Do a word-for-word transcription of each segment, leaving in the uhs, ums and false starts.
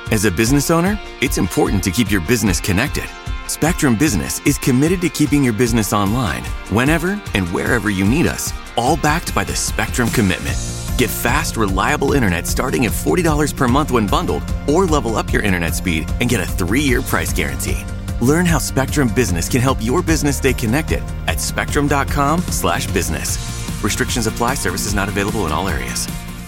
As a business owner, it's important to keep your business connected. Spectrum Business is committed to keeping your business online whenever and wherever you need us, all backed by the Spectrum Commitment. Get fast, reliable internet starting at forty dollars per month when bundled, or level up your internet speed and get a three-year price guarantee. Learn how Spectrum Business can help your business stay connected at spectrum.com slash business. Restrictions apply. Services not available in all areas.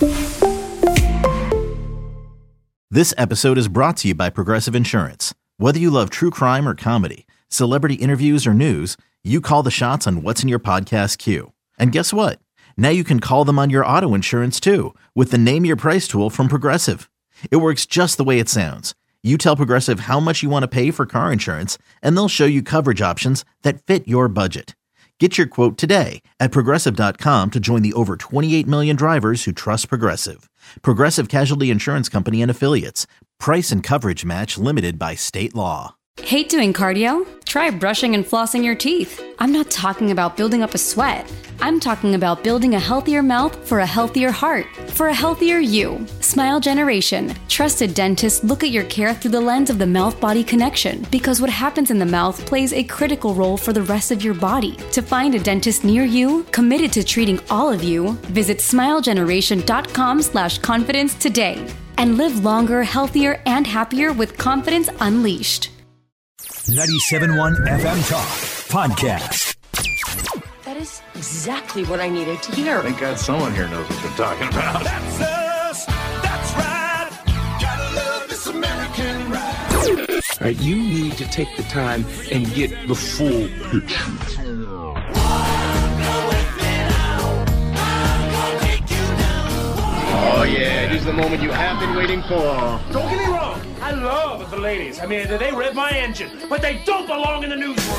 This episode is brought to you by Progressive Insurance. Whether you love true crime or comedy, celebrity interviews or news, you call the shots on what's in your podcast queue. And guess what? Now you can call them on your auto insurance too with the Name Your Price tool from Progressive. It works just the way it sounds. You tell Progressive how much you want to pay for car insurance, and they'll show you coverage options that fit your budget. Get your quote today at Progressive dot com to join the over twenty-eight million drivers who trust Progressive. Progressive Casualty Insurance Company and Affiliates. Price and coverage match limited by state law. Hate doing cardio? Try brushing and flossing your teeth. I'm not talking about building up a sweat. I'm talking about building a healthier mouth for a healthier heart, for a healthier you. Smile Generation. Trusted dentists look at your care through the lens of the mouth-body connection, because what happens in the mouth plays a critical role for the rest of your body. To find a dentist near you, committed to treating all of you, visit smilegeneration.com slash confidence today. And live longer, healthier, and happier with confidence unleashed. ninety-seven point one F M Talk Podcast. That is exactly what I needed to hear. Thank God someone here knows what they're talking about. That's us. That's right. Gotta love this American ride. All right, you need to take the time and get the full picture. Oh, yeah, it is the moment you have been waiting for. Don't get me wrong. I love the ladies. I mean, they rev my engine, but they don't belong in the newsroom.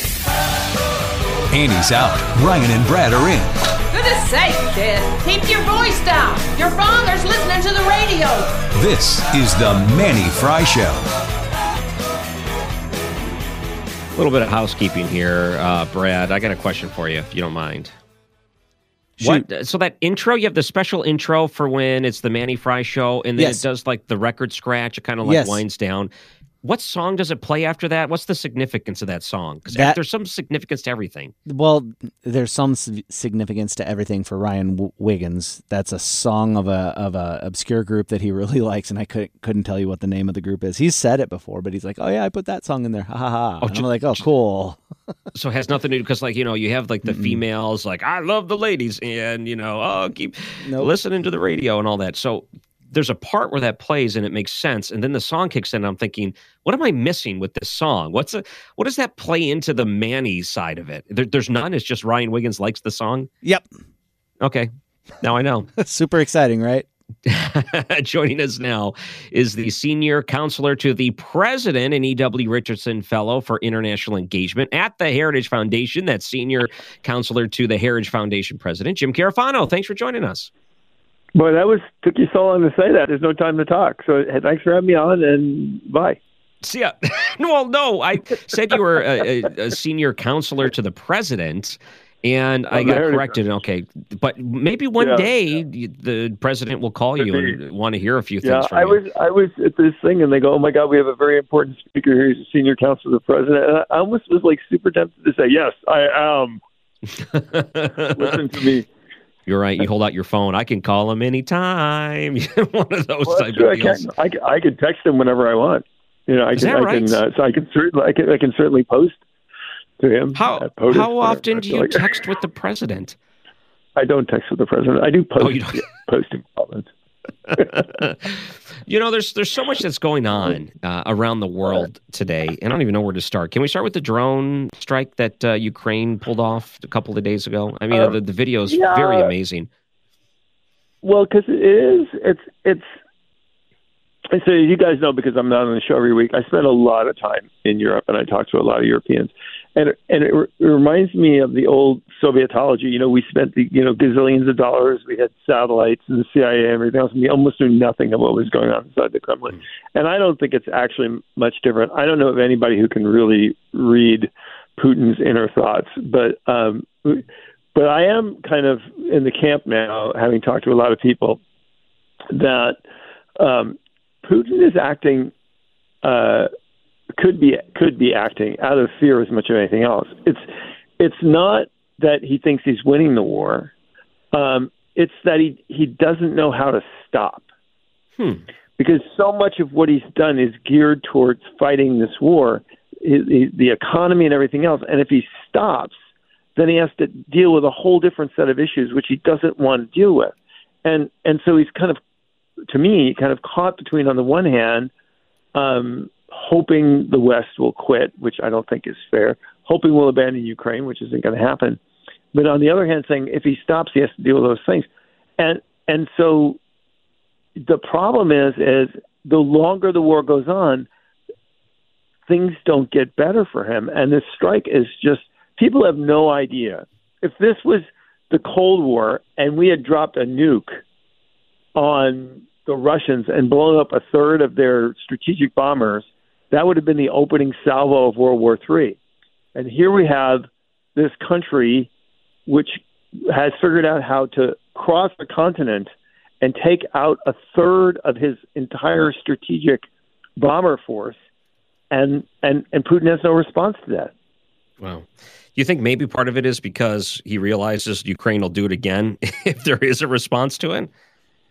Annie's out. Ryan and Brad are in. Goodness sake, kid. Keep your voice down. Your father's listening to the radio. This is the Manny Fry Show. A little bit of housekeeping here, uh, Brad. I got a question for you, if you don't mind. Shoot. What? So that intro, you have the special intro for when it's the Manny Fry Show, and then yes. it does like the record scratch. It kind of like yes. winds down. What song does it play after that? What's the significance of that song? Because there's some significance to everything. Well, there's some significance to everything for Ryan w- Wiggins. That's a song of a of a obscure group that he really likes, and I couldn't couldn't tell you what the name of the group is. He's said it before, but he's like, "Oh yeah, I put that song in there." Ha ha ha. Oh, just, I'm like, "Oh, cool." So it has nothing to do, because like, you know, you have like the mm-hmm. females like, "I love the ladies," and you know, oh, keep nope. listening to the radio and all that. So there's a part where that plays and it makes sense, and then the song kicks in and I'm thinking, what am I missing with this song? What's a, what does that play into the Manny side of it? There, there's none. It's just Ryan Wiggins likes the song. Yep. Okay. Now I know. Super exciting, right? Joining us now is the senior counselor to the president and E W. Richardson Fellow for International Engagement at the Heritage Foundation. That's senior counselor to the Heritage Foundation president, Jim Carafano. Thanks for joining us. Boy, that was took you so long to say that. There's no time to talk. So thanks for having me on, and bye. See ya. Well, no, I said you were a, a, a senior counselor to the president, and I got corrected. Okay, but maybe one yeah. day the president will call you and want to hear a few things yeah, from I you. was I was at this thing, and they go, "Oh my God, we have a very important speaker here. He's a senior counselor to the president." And I almost was like super tempted to say, "Yes, I am." Listen to me. You're right. You hold out your phone. I can call him anytime. One of those well, type true. of deals. I can, I, I can text him whenever I want. You know, I Is can. that I right? can. Uh, so I can certainly. I can. I can certainly post to him. How how often do you like, text with the president? I don't text with the president. I do post. Oh, you don't? Posting comments. You know, there's there's so much that's going on uh, around the world today, and I don't even know where to start. Can we start with the drone strike that uh, Ukraine pulled off a couple of days ago? I mean, uh, the, the video is yeah, very amazing. Well, because it is, it's, it's, and so you guys know, because I'm not on the show every week, I spend a lot of time in Europe, and I talk to a lot of Europeans. And and it, it reminds me of the old Sovietology. You know, we spent the you know gazillions of dollars. We had satellites and the C I A and everything else, and we almost knew nothing of what was going on inside the Kremlin. Mm. And I don't think it's actually much different. I don't know of anybody who can really read Putin's inner thoughts, but um, but I am kind of in the camp now, having talked to a lot of people, that um, Putin is acting, uh, could be could be acting out of fear as much as anything else. It's it's not that he thinks he's winning the war. Um, it's that he he doesn't know how to stop. Hmm. Because so much of what he's done is geared towards fighting this war, the economy and everything else. And if he stops, then he has to deal with a whole different set of issues, which he doesn't want to deal with. And and so he's kind of, to me, kind of caught between, on the one hand, um, hoping the West will quit, which I don't think is fair, hoping we'll abandon Ukraine, which isn't going to happen. But on the other hand, saying if he stops, he has to deal with those things. And and so the problem is, is the longer the war goes on, things don't get better for him. And this strike is just, people have no idea. If this was the Cold War and we had dropped a nuke on the Russians and blown up a third of their strategic bombers, that would have been the opening salvo of World War Three. And here we have this country which has figured out how to cross the continent and take out a third of his entire strategic bomber force, and, and, and Putin has no response to that. Wow. Do you think maybe part of it is because he realizes Ukraine will do it again if there is a response to it?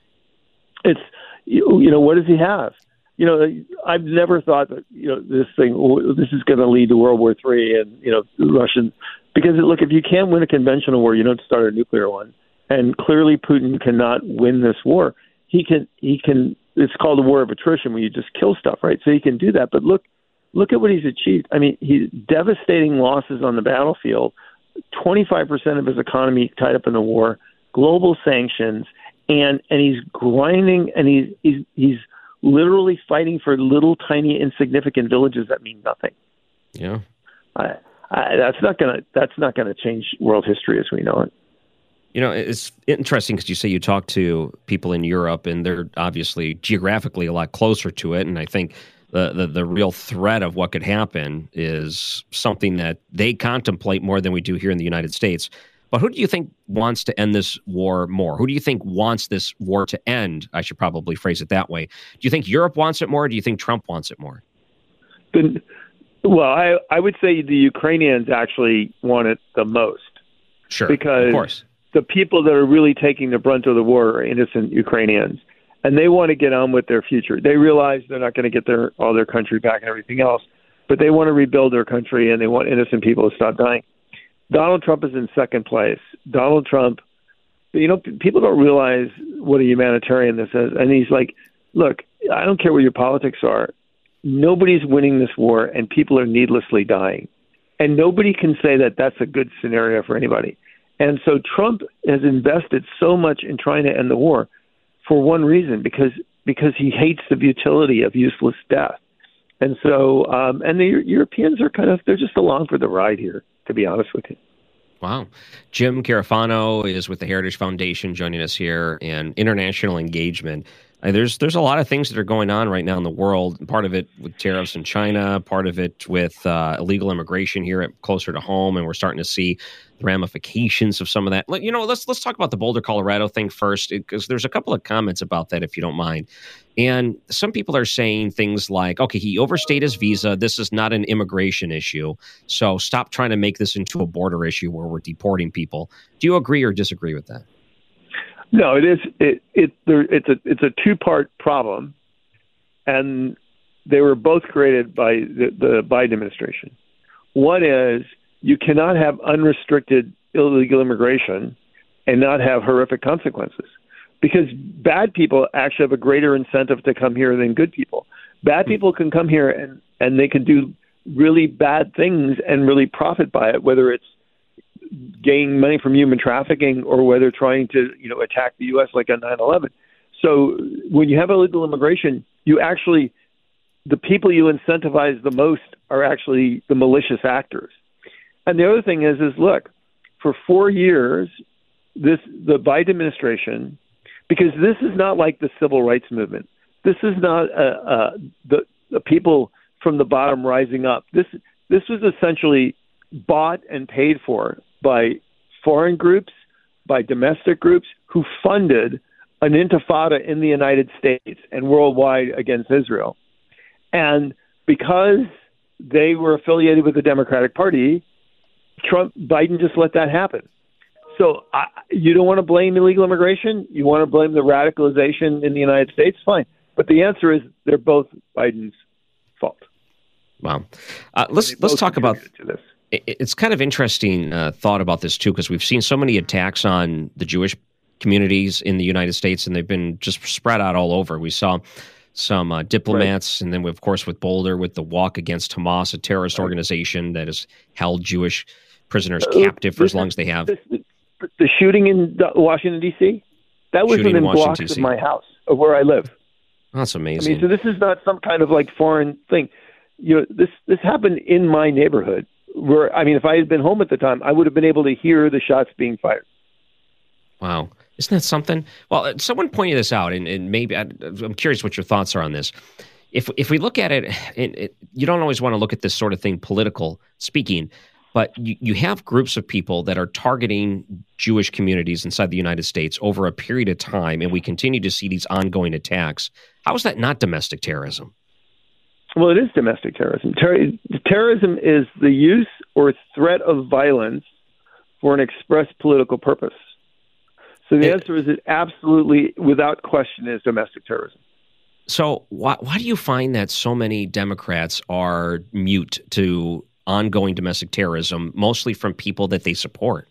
It's, you, you know, what does he have? You know, I've never thought that, you know, this thing, this is going to lead to World War Three and, you know, the Russians, because look, if you can't win a conventional war, you don't start a nuclear one. And clearly Putin cannot win this war. He can, he can, it's called a war of attrition where you just kill stuff, right? So he can do that. But look, look at what he's achieved. I mean, he's devastating losses on the battlefield, twenty-five percent of his economy tied up in the war, global sanctions, and, and he's grinding, and he's, he's, he's literally fighting for little, tiny, insignificant villages that mean nothing. Yeah. I, I, that's not gonna, that's not gonna change world history as we know it. You know, it's interesting because you say you talk to people in Europe, and they're obviously geographically a lot closer to it. And I think the, the, the real threat of what could happen is something that they contemplate more than we do here in the United States. But who do you think wants to end this war more? Who do you think wants this war to end? I should probably phrase it that way. Do you think Europe wants it more, or do you think Trump wants it more? The, well, I, I would say the Ukrainians actually want it the most. Sure, because of course. The people that are really taking the brunt of the war are innocent Ukrainians, and they want to get on with their future. They realize they're not going to get their all their country back and everything else, but they want to rebuild their country, and they want innocent people to stop dying. Donald Trump is in second place. Donald Trump, you know, people don't realize what a humanitarian this is. And he's like, look, I don't care what your politics are. Nobody's winning this war, and people are needlessly dying. And nobody can say that that's a good scenario for anybody. And so Trump has invested so much in trying to end the war for one reason, because because he hates the futility of useless death. And so, um, and the Europeans are kind of, they're just along for the ride here, to be honest with you. Wow. Jim Carafano is with the Heritage Foundation joining us here, and international engagement. Uh, there's there's a lot of things that are going on right now in the world. Part of it with tariffs in China, part of it with uh, illegal immigration here at closer to home, and we're starting to see the ramifications of some of that. You know, let's let's talk about the Boulder, Colorado thing first, because there's a couple of comments about that, if you don't mind. And some people are saying things like, okay, he overstayed his visa. This is not an immigration issue. So stop trying to make this into a border issue where we're deporting people. Do you agree or disagree with that? No, it is. It it there. It's a it's a two part problem, and they were both created by the, the Biden administration. One is you cannot have unrestricted illegal immigration and not have horrific consequences, because bad people actually have a greater incentive to come here than good people. Bad people can come here and and they can do really bad things and really profit by it, whether it's gaining money from human trafficking or whether trying to, you know, attack the U S like on nine eleven. So when you have illegal immigration, you actually, the people you incentivize the most are actually the malicious actors. And the other thing is, is look, for four years, this the Biden administration, because this is not like the civil rights movement. This is not uh, uh, the, the people from the bottom rising up. This this was essentially bought and paid for by foreign groups, by domestic groups who funded an intifada in the United States and worldwide against Israel. And because they were affiliated with the Democratic Party, Trump, Biden just let that happen. So I, you don't want to blame illegal immigration. You want to blame the radicalization in the United States. Fine. But the answer is they're both Biden's fault. Wow. Uh, let's let's talk about this. It's kind of interesting uh, thought about this, too, because we've seen so many attacks on the Jewish communities in the United States, and they've been just spread out all over. We saw some uh, diplomats, right. and then, we, of course, with Boulder, with the Walk Against Hamas, a terrorist right. organization that has held Jewish prisoners uh, captive for as long as they have. This, the shooting in Washington, D C, that was within blocks of my house, of where I live. That's amazing. I mean, so this is not some kind of like foreign thing. You know, this this happened in my neighborhood. Where I mean, if I had been home at the time, I would have been able to hear the shots being fired. Wow. Isn't that something? Well, someone pointed this out, and, and maybe I, I'm curious what your thoughts are on this. If if we look at it, it, it, you don't always want to look at this sort of thing political speaking, but you, you have groups of people that are targeting Jewish communities inside the United States over a period of time, and we continue to see these ongoing attacks. How is that not domestic terrorism? Well, it is domestic terrorism. Ter- terrorism is the use or threat of violence for an express political purpose. So the it, answer is it absolutely, without question, is domestic terrorism. So why, why do you find that so many Democrats are mute to ongoing domestic terrorism, mostly from people that they support?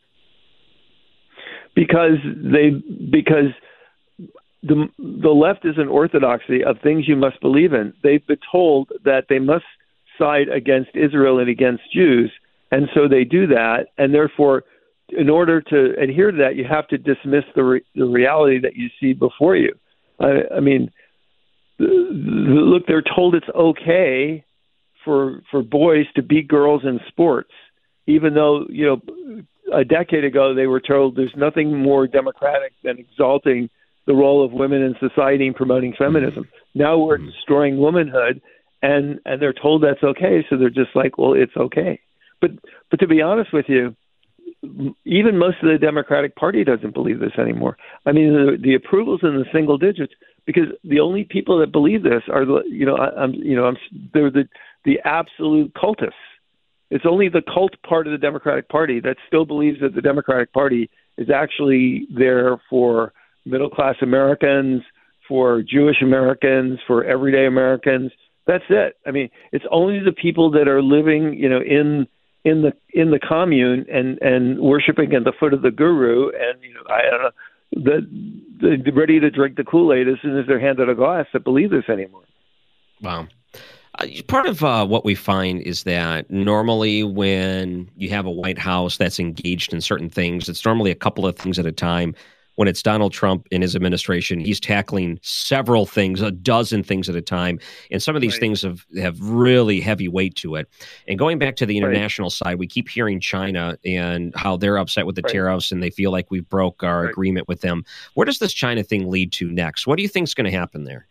Because they because the the left is an orthodoxy of things you must believe in. They've been told that they must side against Israel and against Jews, and so they do that, and therefore, in order to adhere to that, you have to dismiss the re- the reality that you see before you. I, I mean, the, the, look, they're told it's okay for for boys to beat girls in sports, even though, you know, a decade ago they were told there's nothing more democratic than exalting the role of women in society and promoting feminism. Now we're destroying womanhood, and, and they're told that's okay, so they're just like, well, it's okay. But but to be honest with you, even most of the Democratic Party doesn't believe this anymore. I mean, the, the approval's in the single digits because the only people that believe this are the, you know, I, I'm, you know, I'm, they're the the absolute cultists. It's only the cult part of the Democratic Party that still believes that the Democratic Party is actually there for middle-class Americans, for Jewish Americans, for everyday Americans. That's it. I mean, it's only the people that are living, you know, in in the in the commune and, and worshiping at the foot of the guru, and you know, I don't know, the, the ready to drink the Kool-Aid as soon as they're handed a glass that believe this anymore. Wow. Uh, part of uh, what we find is that normally when you have a White House that's engaged in certain things, it's normally a couple of things at a time. When it's Donald Trump and his administration, he's tackling several things, a dozen things at a time. And some of these right. things have, have really heavy weight to it. And going back to the international right. side, we keep hearing China and how they're upset with the right. tariffs and they feel like we broke our right. agreement with them. Where does this China thing lead to next? What do you think is going to happen there?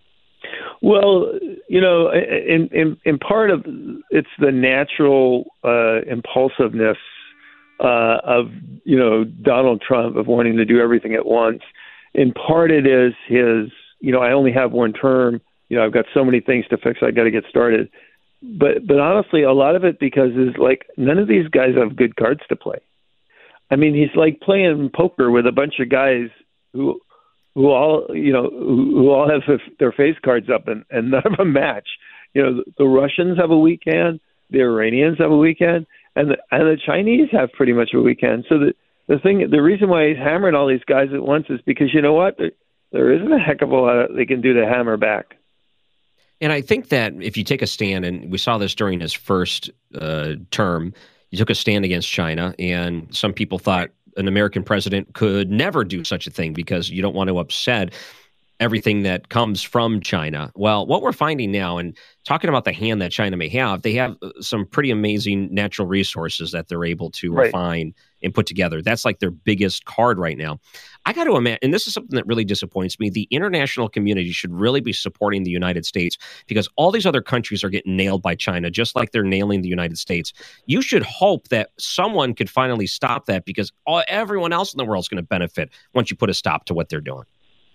Well, you know, in, in, in part of it's the natural uh, impulsiveness Uh, of, you know, Donald Trump, of wanting to do everything at once. In part it is his, you know, I only have one term, you know, I've got so many things to fix, I got to get started. But but honestly, a lot of it because is like none of these guys have good cards to play. I mean, he's like playing poker with a bunch of guys who who all, you know, who, who all have their face cards up and, and none of them match. You know, the, the Russians have a weak hand, the Iranians have a weak hand, And the, and the Chinese have pretty much a weekend. So the the thing, the reason why he's hammering all these guys at once is because you know what, there, there isn't a heck of a lot they can do to hammer back. And I think that if you take a stand, and we saw this during his first uh, term, he took a stand against China, and some people thought an American president could never do such a thing because you don't want to upset everything that comes from China. Well, what we're finding now, and talking about the hand that China may have, they have some pretty amazing natural resources that they're able to right. refine and put together. That's like their biggest card right now. I got to imagine, and this is something that really disappoints me, the international community should really be supporting the United States because all these other countries are getting nailed by China, just like they're nailing the United States. You should hope that someone could finally stop that because all, everyone else in the world is going to benefit once you put a stop to what they're doing.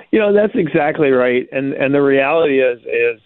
You know, that's exactly right. And and the reality is, is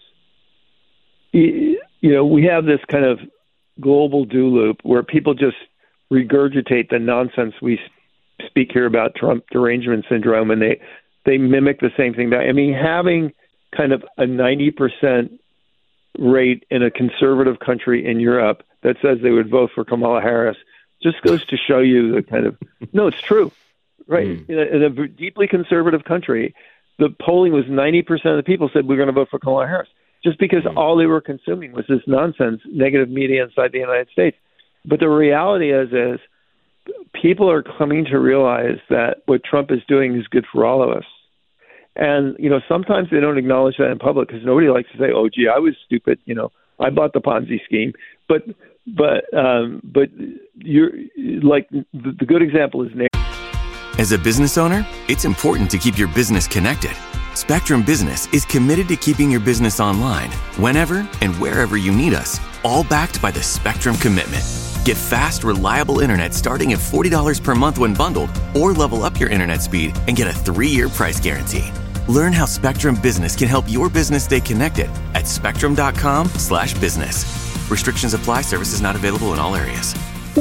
you know, we have this kind of global do loop where people just regurgitate the nonsense we speak here about Trump derangement syndrome, and they, they mimic the same thing back. I mean, having kind of a ninety percent rate in a conservative country in Europe that says they would vote for Kamala Harris just goes to show you the kind of, no, it's true, right? Mm. In, a, in a deeply conservative country, the polling was ninety percent of the people said we're going to vote for Kamala Harris, just because mm. all they were consuming was this nonsense, negative media inside the United States. But the reality is, is people are coming to realize that what Trump is doing is good for all of us. And, you know, sometimes they don't acknowledge that in public because nobody likes to say, oh, gee, I was stupid. You know, I bought the Ponzi scheme. But, but, um, but you're like the, the good example is Nick. As a business owner, it's important to keep your business connected. Spectrum Business is committed to keeping your business online whenever and wherever you need us, all backed by the Spectrum Commitment. Get fast, reliable internet starting at forty dollars per month when bundled, or level up your internet speed and get a three-year price guarantee. Learn how Spectrum Business can help your business stay connected at spectrum.com slash business. Restrictions apply. Services not available in all areas.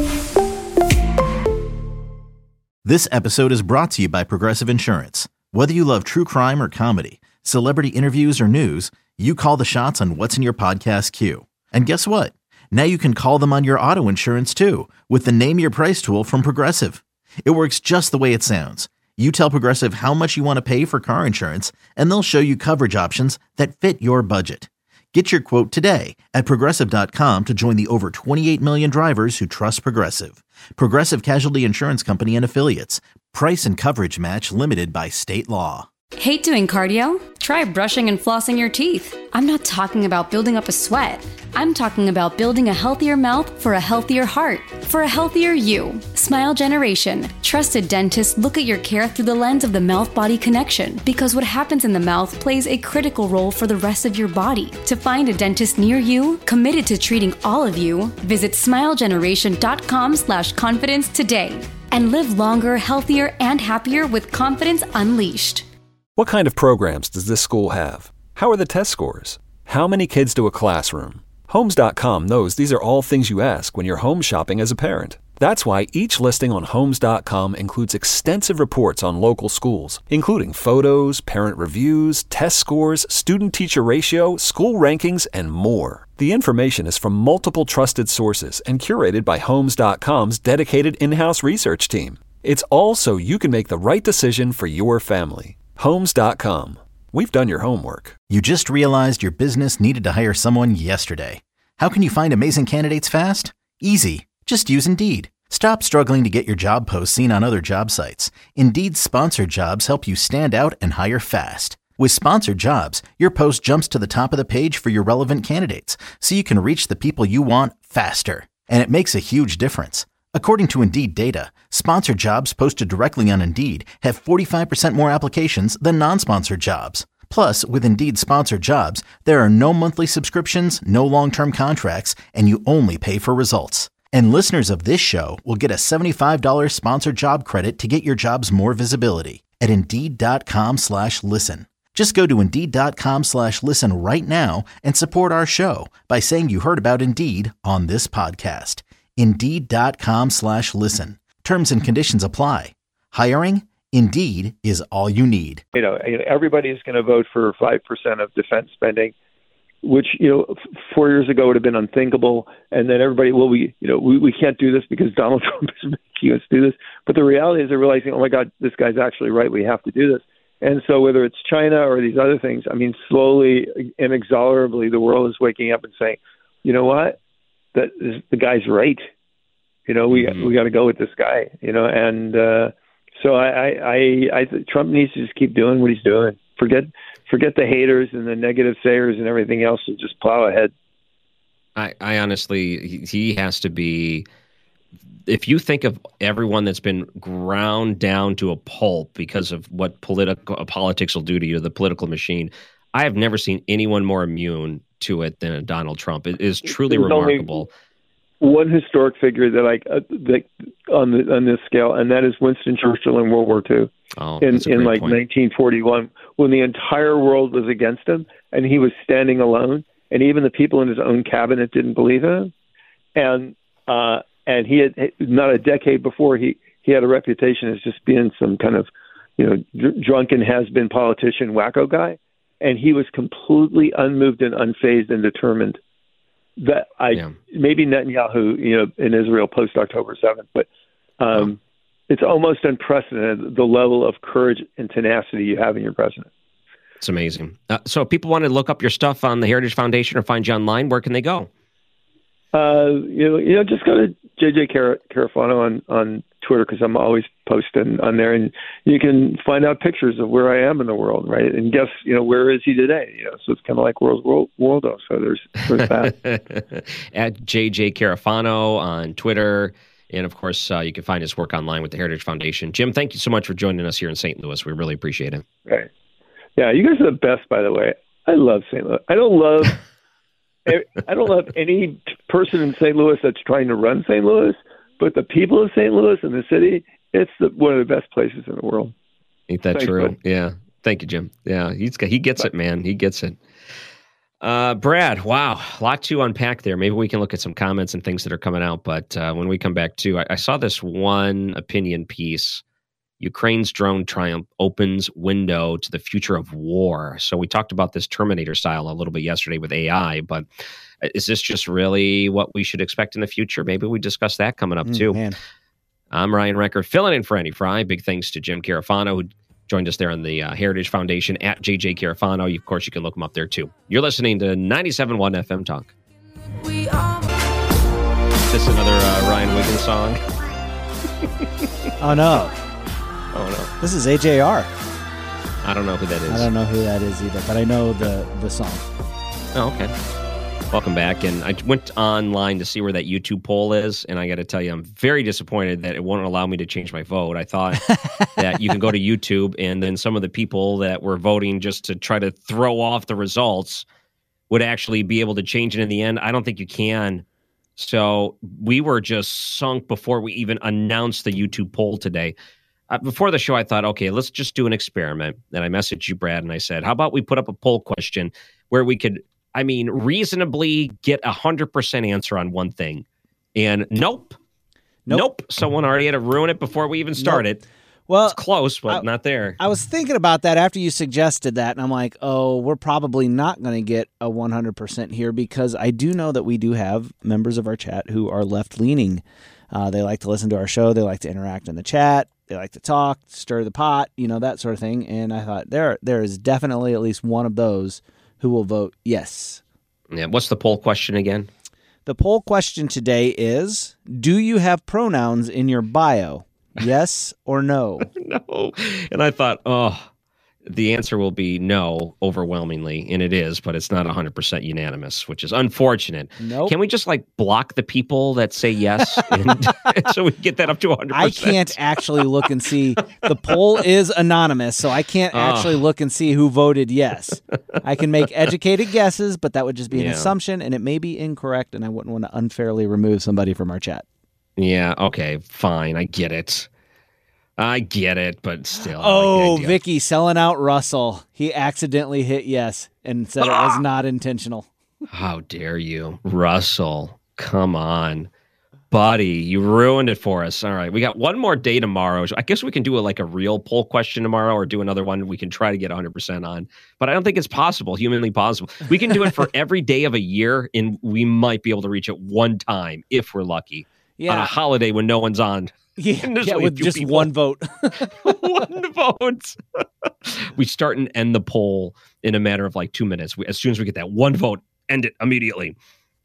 This episode is brought to you by Progressive Insurance. Whether you love true crime or comedy, celebrity interviews or news, you call the shots on what's in your podcast queue. And guess what? Now you can call them on your auto insurance too with the Name Your Price tool from Progressive. It works just the way it sounds. You tell Progressive how much you want to pay for car insurance, and they'll show you coverage options that fit your budget. Get your quote today at Progressive dot com to join the over twenty-eight million drivers who trust Progressive. Progressive Casualty Insurance Company and Affiliates. Price and coverage match limited by state law. Hate doing cardio? Try brushing and flossing your teeth. I'm not talking about building up a sweat. I'm talking about building a healthier mouth for a healthier heart, for a healthier you. Smile Generation. Trusted dentists look at your care through the lens of the mouth-body connection, because what happens in the mouth plays a critical role for the rest of your body. To find a dentist near you, committed to treating all of you, visit smilegeneration.com slash confidence today. And live longer, healthier, and happier with confidence unleashed. What kind of programs does this school have? How are the test scores? How many kids do a classroom? Homes dot com knows these are all things you ask when you're home shopping as a parent. That's why each listing on Homes dot com includes extensive reports on local schools, including photos, parent reviews, test scores, student-teacher ratio, school rankings, and more. The information is from multiple trusted sources and curated by Homes dot com's dedicated in-house research team. It's all so you can make the right decision for your family. Homes dot com. We've done your homework. You just realized your business needed to hire someone yesterday. How can you find amazing candidates fast? Easy. Just use Indeed. Stop struggling to get your job posts seen on other job sites. Indeed's sponsored jobs help you stand out and hire fast. With sponsored jobs, your post jumps to the top of the page for your relevant candidates, so you can reach the people you want faster. And it makes a huge difference. According to Indeed data, sponsored jobs posted directly on Indeed have forty-five percent more applications than non-sponsored jobs. Plus, with Indeed sponsored jobs, there are no monthly subscriptions, no long-term contracts, and you only pay for results. And listeners of this show will get a seventy-five dollars sponsored job credit to get your jobs more visibility at Indeed.com slash listen. Just go to Indeed.com slash listen right now and support our show by saying you heard about Indeed on this podcast. Indeed.com slash listen. Terms and conditions apply. Hiring? Indeed is all you need. You know, everybody is going to vote for five percent of defense spending, which, you know, four years ago would have been unthinkable. And then everybody, well, we, you know, we, we can't do this because Donald Trump is making us do this. But the reality is they're realizing, oh my God, this guy's actually right. We have to do this. And so whether it's China or these other things, I mean, slowly, inexorably, the world is waking up and saying, you know what? That is, the guy's right. You know, we mm-hmm. we got to go with this guy. You know, and uh, so I, I, I, I Trump needs to just keep doing what he's doing. Forget forget the haters and the negative sayers and everything else, and just plow ahead. I, I honestly, he has to be. If you think of everyone that's been ground down to a pulp because of what political politics will do to you, the political machine, I have never seen anyone more immune to it than Donald Trump. It is truly there's remarkable. Only, one historic figure that I uh, that on the on this scale, and that is Winston Churchill in World War Two. Oh, in that's a in great like point. nineteen forty-one, when the entire world was against him, and he was standing alone, and even the people in his own cabinet didn't believe in him. And uh, and he had not a decade before he he had a reputation as just being some kind of you know dr- drunken has-been politician wacko guy, and he was completely unmoved and unfazed and determined. That I yeah. maybe Netanyahu, you know, in Israel post October seventh, but um, oh. it's almost unprecedented the level of courage and tenacity you have in your president. It's amazing. Uh, so, if people want to look up your stuff on the Heritage Foundation or find you online, where can they go? Uh, you know, you know, just go to J J Car- Carafano on on Twitter, because I'm always posting on there, and you can find out pictures of where I am in the world, right? And guess, you know, where is he today? You know, so it's kind of like World World Waldo. So there's there's that. At J J Carafano on Twitter, and of course, uh, you can find his work online with the Heritage Foundation. Jim, thank you so much for joining us here in Saint Louis. We really appreciate it. Right. Yeah, you guys are the best, by the way. I love Saint Louis. I don't love. I don't love any person in Saint Louis that's trying to run Saint Louis, but the people of Saint Louis and the city, it's the, one of the best places in the world. Ain't that Thanks, true? bud. Yeah. Thank you, Jim. Yeah, he's he gets it, man. He gets it. Uh, Brad, wow, a lot to unpack there. Maybe we can look at some comments and things that are coming out. But uh, when we come back to, I, I saw this one opinion piece. Ukraine's drone triumph opens window to the future of war. So we talked about this Terminator style a little bit yesterday with A I, but is this just really what we should expect in the future? Maybe we discuss that coming up Mm, too. man. I'm Ryan Recker, filling in for Andy Fry. Big thanks to Jim Carafano, who joined us there on the uh, Heritage Foundation at J J Carafano. Of course, you can look him up there too. You're listening to ninety-seven point one F M Talk. Is this another uh, Ryan Wiggins song? Oh, no. Oh, no. This is A J R. I don't know who that is. I don't know who that is either, but I know the, the song. Oh, okay. Welcome back. And I went online to see where that YouTube poll is, and I got to tell you, I'm very disappointed that it won't allow me to change my vote. I thought that you can go to YouTube, and then some of the people that were voting just to try to throw off the results would actually be able to change it in the end. I don't think you can. So we were just sunk before we even announced the YouTube poll today. Uh, before the show, I thought, okay, let's just do an experiment. And I messaged you, Brad, and I said, how about we put up a poll question where we could, I mean, reasonably get a one hundred percent answer on one thing. And nope. Nope. nope. Someone already had to ruin it before we even started. Nope. Well, it's close, but I, not there. I was thinking about that after you suggested that, and I'm like, oh, we're probably not going to get a one hundred percent here, because I do know that we do have members of our chat who are left-leaning. Uh, they like to listen to our show. They like to interact in the chat. They like to talk, stir the pot, you know, that sort of thing. And I thought there, there is definitely at least one of those who will vote yes. Yeah. What's the poll question again? The poll question today is, do you have pronouns in your bio? Yes or no? No. And I thought, oh, the answer will be no, overwhelmingly. And it is, but it's not one hundred percent unanimous, which is unfortunate. Nope. Can we just like block the people that say yes? And, so we get that up to one hundred percent? I can't actually look and see. The poll is anonymous, so I can't actually uh, look and see who voted yes. I can make educated guesses, but that would just be an yeah. assumption, and it may be incorrect, and I wouldn't want to unfairly remove somebody from our chat. Yeah, okay, fine. I get it. I get it, but still. Oh, like Vicky selling out Russell. He accidentally hit yes and said ah! it was not intentional. How dare you, Russell? Come on, buddy. You ruined it for us. All right, we got one more day tomorrow. I guess we can do a, like a real poll question tomorrow, or do another one we can try to get one hundred percent on. But I don't think it's possible, humanly possible. We can do it for every day of a year, and we might be able to reach it one time if we're lucky. Yeah. On a holiday when no one's on. Yeah, yeah with just people. one vote. one vote. We start and end the poll in a matter of like two minutes. We, as soon as we get that one vote, end it immediately.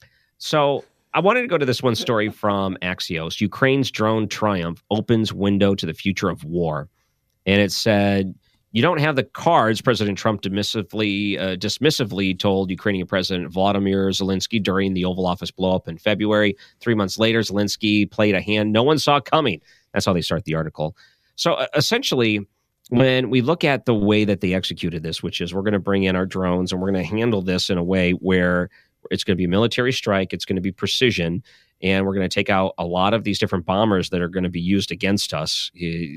So I wanted to go to this one story from Axios. Ukraine's drone triumph opens window to the future of war. And it said, you don't have the cards, President Trump dismissively, uh, dismissively told Ukrainian President Volodymyr Zelensky during the Oval Office blow-up in February. Three months later, Zelensky played a hand no one saw coming. That's how they start the article. So uh, essentially, when we look at the way that they executed this, which is we're going to bring in our drones and we're going to handle this in a way where it's going to be a military strike, it's going to be precision, and we're going to take out a lot of these different bombers that are going to be used against us.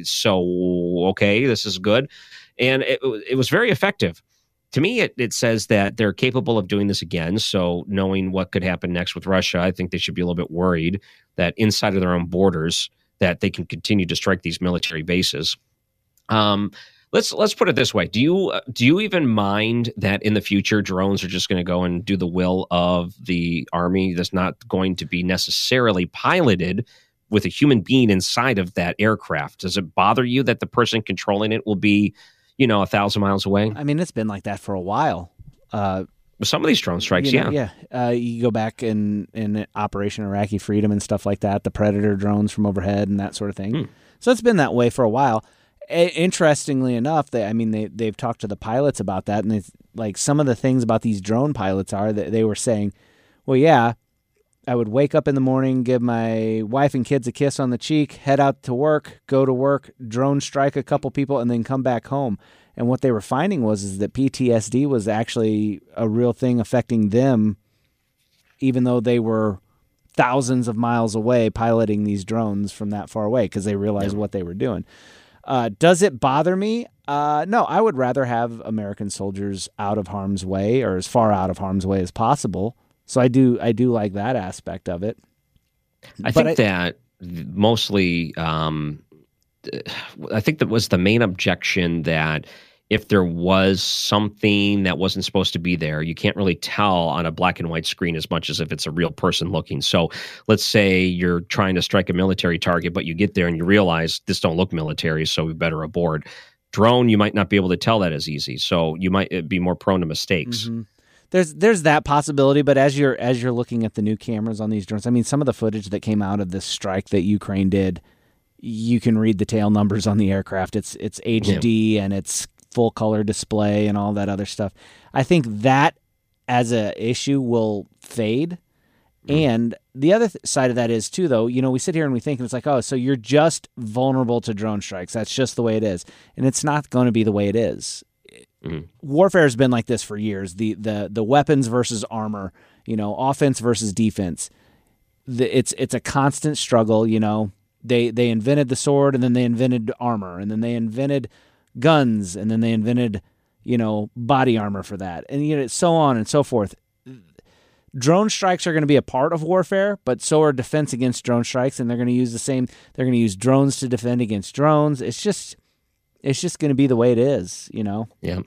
So, okay, this is good. And it, it was very effective. To me, it, it says that they're capable of doing this again. So knowing what could happen next with Russia, I think they should be a little bit worried that inside of their own borders that they can continue to strike these military bases. Um, let's let's put it this way. Do you do you even mind that in the future drones are just going to go and do the will of the army that's not going to be necessarily piloted with a human being inside of that aircraft? Does it bother you that the person controlling it will be, you know, a thousand miles away? I mean, it's been like that for a while. Uh, Some of these drone strikes, you know, yeah. Yeah. Uh, you go back in, in Operation Iraqi Freedom and stuff like that, the Predator drones from overhead and that sort of thing. Hmm. So it's been that way for a while. A- interestingly enough, they, I mean, they, they've talked to the pilots about that, and it's like some of the things about these drone pilots are that they were saying, well, yeah, I would wake up in the morning, give my wife and kids a kiss on the cheek, head out to work, go to work, drone strike a couple people, and then come back home. And what they were finding was is that P T S D was actually a real thing affecting them, even though they were thousands of miles away piloting these drones from that far away because they realized yeah. what they were doing. Uh, does it bother me? Uh, no, I would rather have American soldiers out of harm's way or as far out of harm's way as possible. So I do, I do like that aspect of it. I but think I, that mostly, um, I think that was the main objection, that if there was something that wasn't supposed to be there, you can't really tell on a black and white screen as much as if it's a real person looking. So let's say you're trying to strike a military target, but you get there and you realize this don't look military, so we better abort. Drone, you might not be able to tell that as easy. So you might be more prone to mistakes. Mm-hmm. There's there's that possibility, but as you're as you're looking at the new cameras on these drones, I mean, some of the footage that came out of this strike that Ukraine did, you can read the tail numbers on the aircraft. It's it's H D yeah. and it's full color display and all that other stuff. I think that as a issue will fade. Mm. And the other th- side of that is too, though, you know, we sit here and we think, and it's like, oh, so you're just vulnerable to drone strikes. That's just the way it is. And it's not going to be the way it is. Mm. Warfare has been like this for years. The the the weapons versus armor, you know, offense versus defense. The, it's it's a constant struggle. You know, they they invented the sword, and then they invented armor, and then they invented guns, and then they invented, you know, body armor for that, and you know, so on and so forth. Drone strikes are going to be a part of warfare, but so are defense against drone strikes, and they're going to use the same. They're going to use drones to defend against drones. It's just. It's just going to be the way it is, you know? Yeah.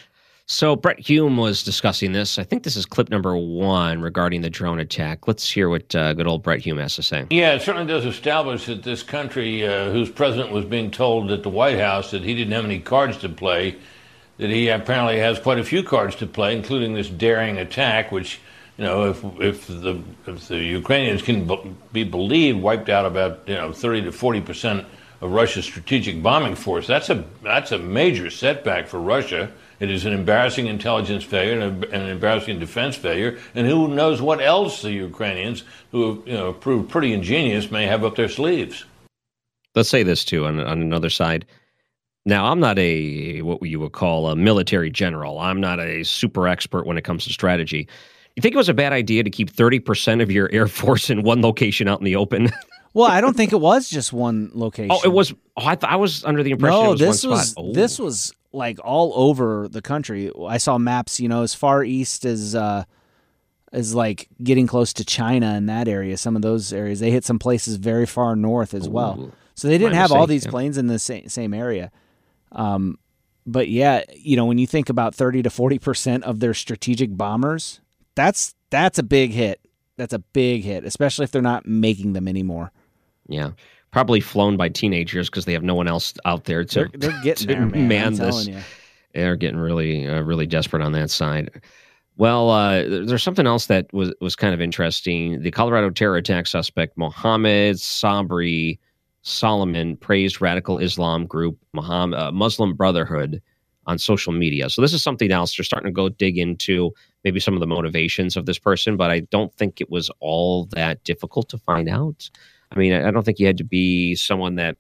So Brett Hume was discussing this. I think this is clip number one regarding the drone attack. Let's hear what uh, good old Brett Hume has to say. Yeah, it certainly does establish that this country, uh, whose president was being told at the White House that he didn't have any cards to play, that he apparently has quite a few cards to play, including this daring attack, which, you know, if if the if the Ukrainians can be believed, wiped out about, you know, thirty to forty percent of Russia's strategic bombing force. That's a that's a major setback for Russia. It is an embarrassing intelligence failure and a, an embarrassing defense failure. And who knows what else the Ukrainians, who have, you know, proved pretty ingenious, may have up their sleeves. Let's say this too on on another side. Now, I'm not a what you would call a military general. I'm not a super expert when it comes to strategy. You think it was a bad idea to keep thirty percent of your Air Force in one location out in the open? Well, I don't think it was just one location. Oh, it was. Oh, I, th- I was under the impression no, it was this one was, spot. Oh. This was like all over the country. I saw maps, you know, as far east as uh, as like getting close to China and that area. Some of those areas, they hit some places very far north as Ooh. well. So they didn't My have mistake, all these yeah. planes in the same same area. Um, but yeah, you know, when you think about thirty to forty percent of their strategic bombers, that's that's a big hit. That's a big hit, especially if they're not making them anymore. Yeah, probably flown by teenagers because they have no one else out there to, they're, they're getting to there, man. man I'm this. You. They're getting really, uh, really desperate on that side. Well, uh, there's something else that was was kind of interesting. The Colorado terror attack suspect Mohammed Sabri Solomon praised radical Islam group Muhammad, uh, Muslim Brotherhood on social media. So this is something else. They're starting to go dig into maybe some of the motivations of this person, but I don't think it was all that difficult to find out. I mean, I don't think you had to be someone that,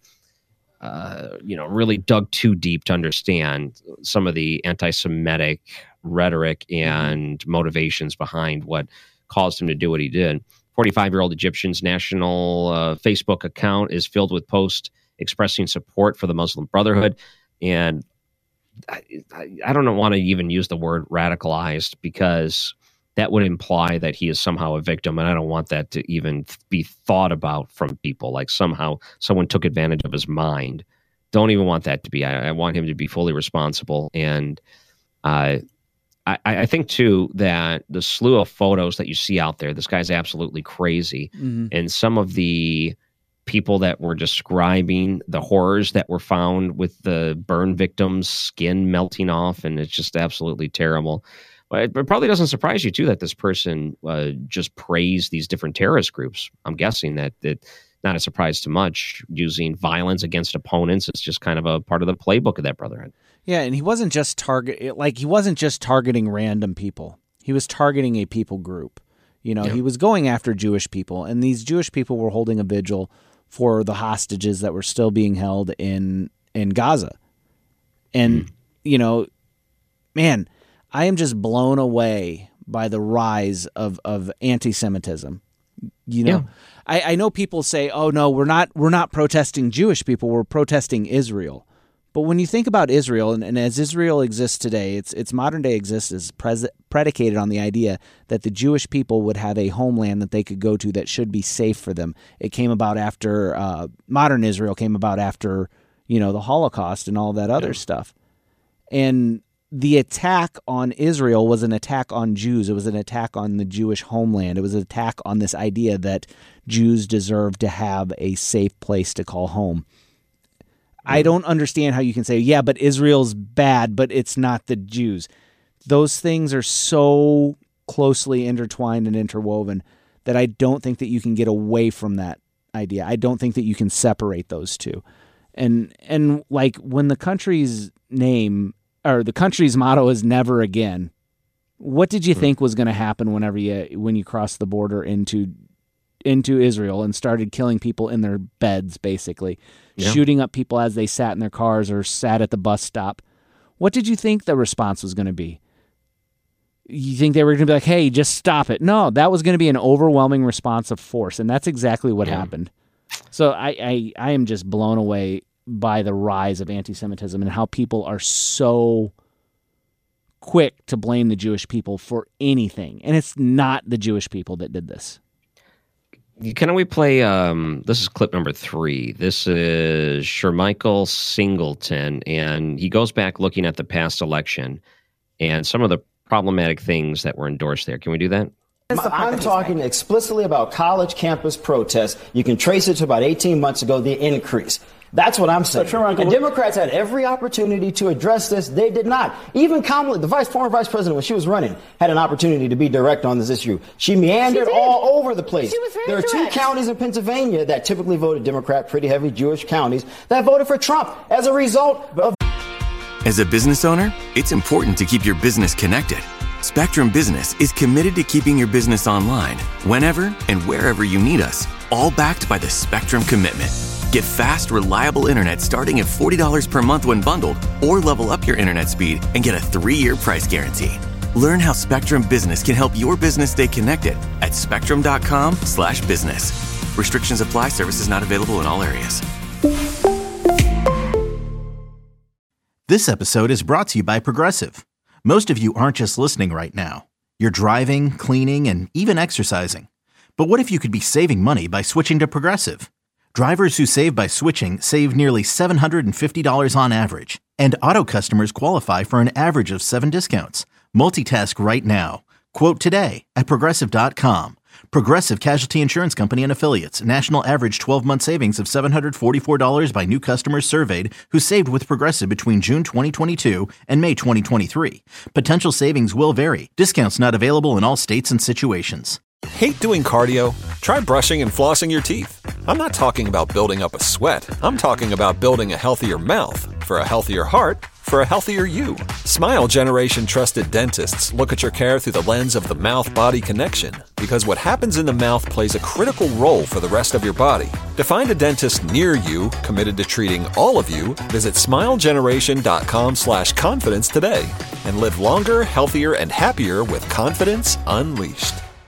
uh, you know, really dug too deep to understand some of the anti-Semitic rhetoric and motivations behind what caused him to do what he did. forty-five-year-old Egyptian's national uh, Facebook account is filled with posts expressing support for the Muslim Brotherhood. And I, I, I don't want to even use the word radicalized, because that would imply that he is somehow a victim. And I don't want that to even be thought about from people, like somehow someone took advantage of his mind. Don't even want that to be. I, I want him to be fully responsible. And uh, I, I think, too, that the slew of photos that you see out there, this guy's absolutely crazy. Mm-hmm. And some of the people that were describing the horrors that were found with the burn victims' skin melting off, and it's just absolutely terrible. But it probably doesn't surprise you, too, that this person uh, just praised these different terrorist groups. I'm guessing that it, not a surprise to much, using violence against opponents. It's just kind of a part of the playbook of that brotherhood. Yeah, and he wasn't just target like he wasn't just targeting random people. He was targeting a people group. You know, yeah. He was going after Jewish people, and these Jewish people were holding a vigil for the hostages that were still being held in in Gaza. And, mm. you know, man, I am just blown away by the rise of, of anti-Semitism. You know, yeah. I, I know people say, oh, no, we're not we're not protesting Jewish people. We're protesting Israel. But when you think about Israel, and, and as Israel exists today, its its modern-day existence is pres- predicated on the idea that the Jewish people would have a homeland that they could go to that should be safe for them. It came about after, uh, modern Israel came about after, you know, the Holocaust and all that other yeah. stuff. And the attack on Israel was an attack on Jews. It was an attack on the Jewish homeland. It was an attack on this idea that Jews deserve to have a safe place to call home. I don't understand how you can say, yeah, but Israel's bad, but it's not the Jews. Those things are so closely intertwined and interwoven that I don't think that you can get away from that idea. I don't think that you can separate those two. And and like when the country's name or the country's motto is never again, what did you think was going to happen whenever you when you crossed the border into into Israel and started killing people in their beds, basically, yeah. shooting up people as they sat in their cars or sat at the bus stop? What did you think the response was going to be? You think they were going to be like, hey, just stop it? No, that was going to be an overwhelming response of force, and that's exactly what yeah. happened. So I, I, I am just blown away by the rise of anti-Semitism and how people are so quick to blame the Jewish people for anything. And it's not the Jewish people that did this. Can we play, um, this is clip number three. This is Shermichael Singleton, and he goes back looking at the past election and some of the problematic things that were endorsed there. Can we do that? I'm talking explicitly about college campus protests. You can trace it to about eighteen months ago, the increase. That's what I'm saying. Sure, and Democrats had every opportunity to address this. They did not. Even Kamala, the vice, former vice president, when she was running, had an opportunity to be direct on this issue. She meandered she all over the place. She was very there are direct. two counties in Pennsylvania that typically voted Democrat, pretty heavy Jewish counties, that voted for Trump as a result of... As a business owner, it's important to keep your business connected. Spectrum Business is committed to keeping your business online whenever and wherever you need us, all backed by the Spectrum Commitment. Get fast, reliable internet starting at forty dollars per month when bundled, or level up your internet speed and get a three-year price guarantee. Learn how Spectrum Business can help your business stay connected at spectrum.com slash business. Restrictions apply. Services not available in all areas. This episode is brought to you by Progressive. Most of you aren't just listening right now. You're driving, cleaning, and even exercising. But what if you could be saving money by switching to Progressive? Drivers who save by switching save nearly seven hundred fifty dollars on average. And auto customers qualify for an average of seven discounts. Multitask right now. Quote today at Progressive dot com. Progressive Casualty Insurance Company and Affiliates. National average twelve-month savings of seven hundred forty-four dollars by new customers surveyed who saved with Progressive between June twenty twenty-two and May twenty twenty-three. Potential savings will vary. Discounts not available in all states and situations. Hate doing cardio? Try brushing and flossing your teeth. I'm not talking about building up a sweat. I'm talking about building a healthier mouth for a healthier heart for a healthier you. Smile Generation trusted dentists look at your care through the lens of the mouth-body connection, because what happens in the mouth plays a critical role for the rest of your body. To find a dentist near you committed to treating all of you, visit smilegeneration.com slash confidence today and live longer, healthier, and happier with confidence unleashed.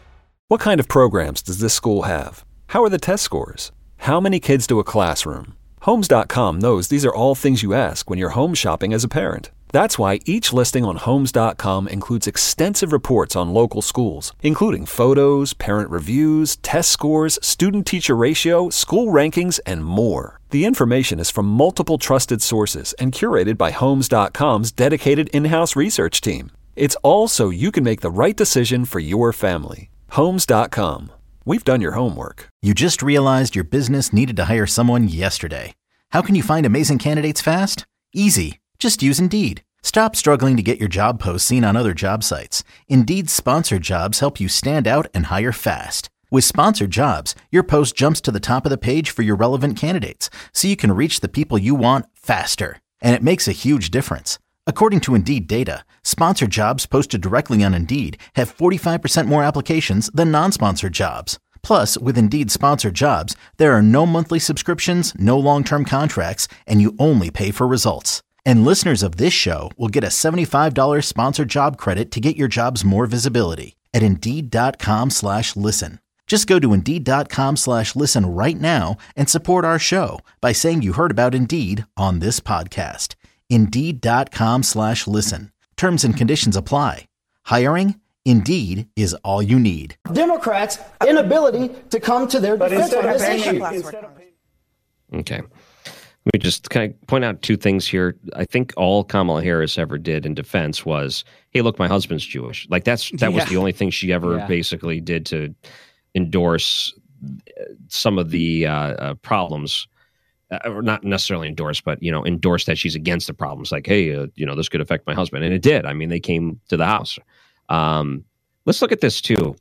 What kind of programs does this school have? How are the test scores? How many kids to a classroom? Homes dot com knows these are all things you ask when you're home shopping as a parent. That's why each listing on Homes dot com includes extensive reports on local schools, including photos, parent reviews, test scores, student-teacher ratio, school rankings, and more. The information is from multiple trusted sources and curated by Homes dot com's dedicated in-house research team. It's all so you can make the right decision for your family. Homes dot com. We've done your homework. You just realized your business needed to hire someone yesterday. How can you find amazing candidates fast? Easy. Just use Indeed. Stop struggling to get your job posts seen on other job sites. Indeed's sponsored jobs help you stand out and hire fast. With sponsored jobs, your post jumps to the top of the page for your relevant candidates, so you can reach the people you want faster. And it makes a huge difference. According to Indeed data, sponsored jobs posted directly on Indeed have forty-five percent more applications than non-sponsored jobs. Plus, with Indeed sponsored jobs, there are no monthly subscriptions, no long-term contracts, and you only pay for results. And listeners of this show will get a seventy-five dollars sponsored job credit to get your jobs more visibility at Indeed.com slash listen. Just go to Indeed.com slash listen right now and support our show by saying you heard about Indeed on this podcast. Indeed.com slash listen. Terms and conditions apply. Hiring? Indeed is all you need. Democrats' inability to come to their defense on this issue. Okay. Let me just kind of point out two things here. I think all Kamala Harris ever did in defense was, hey, look, my husband's Jewish. Like that's that yeah. was the only thing she ever yeah. basically did to endorse some of the uh, uh, problems, uh, or not necessarily endorse, but, you know, endorse that she's against the problems. Like, hey, uh, you know, this could affect my husband. And it did. I mean, they came to the House. Um, let's look at this, too.